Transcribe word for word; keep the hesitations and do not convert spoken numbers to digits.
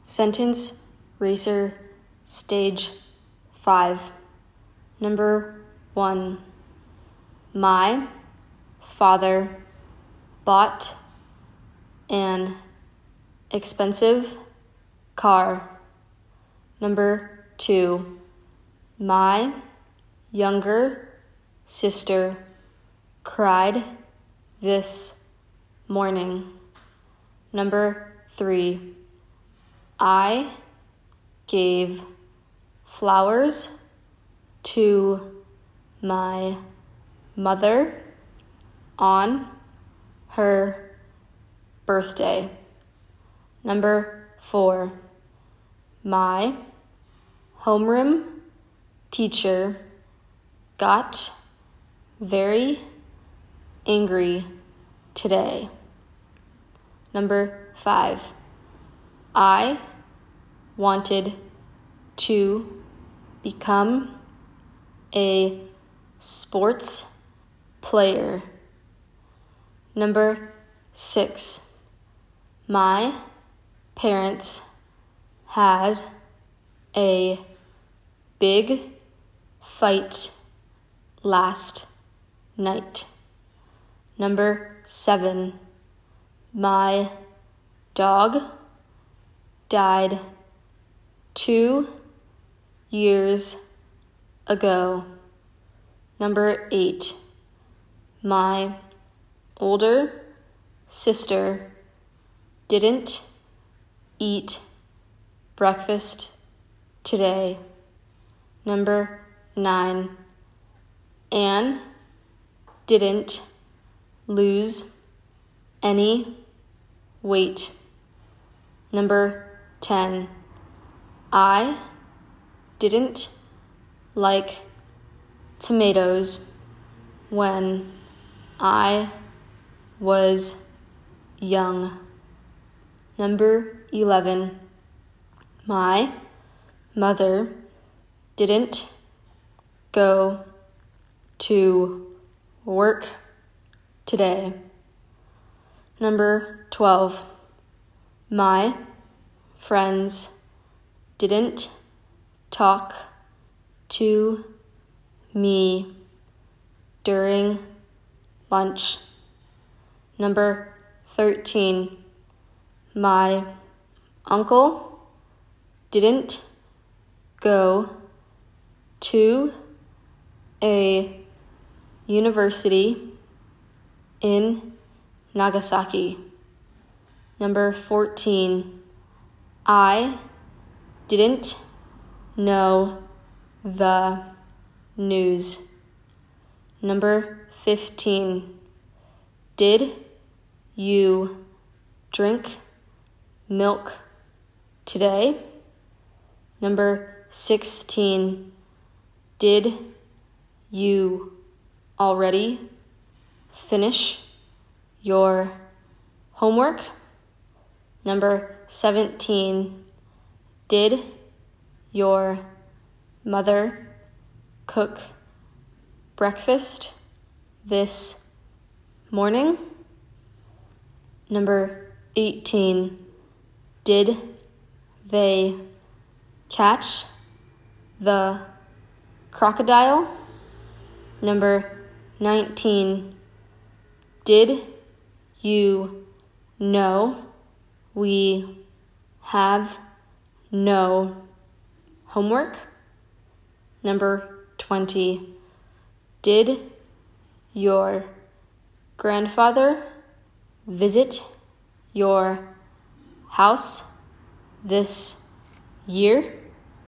Sentence Racer Stage five. Number one. My father bought an expensive car. Number two. My younger sister cried this morning. Number three. I gave flowers to my mother on her birthday. Number four. My homeroom teacher got very angry today. Number five. I wanted to become a sports player. Number six. My parents had a big fight last night. Number seven. My dog died two years ago. Number eight. My older sister didn't eat breakfast today. Number nine. Anne didn't lose any weight. Number ten. I didn't like tomatoes when I was young. Number eleven. My mother didn't go to work today. Number twelve. My friends didn't talk to me during lunch. Number thirteen. My uncle didn't go to a university in Nagasaki. Number fourteen. I didn't know the news. Number fifteen. Did you drink milk today? Number sixteen. Did you already finish your homework? Number seventeen. Did your mother cook breakfast this morning? Number eighteen. Did they catch the crocodile? Number nineteen. Did you know we have no homework? Number twenty. Did your grandfather visit your house this year?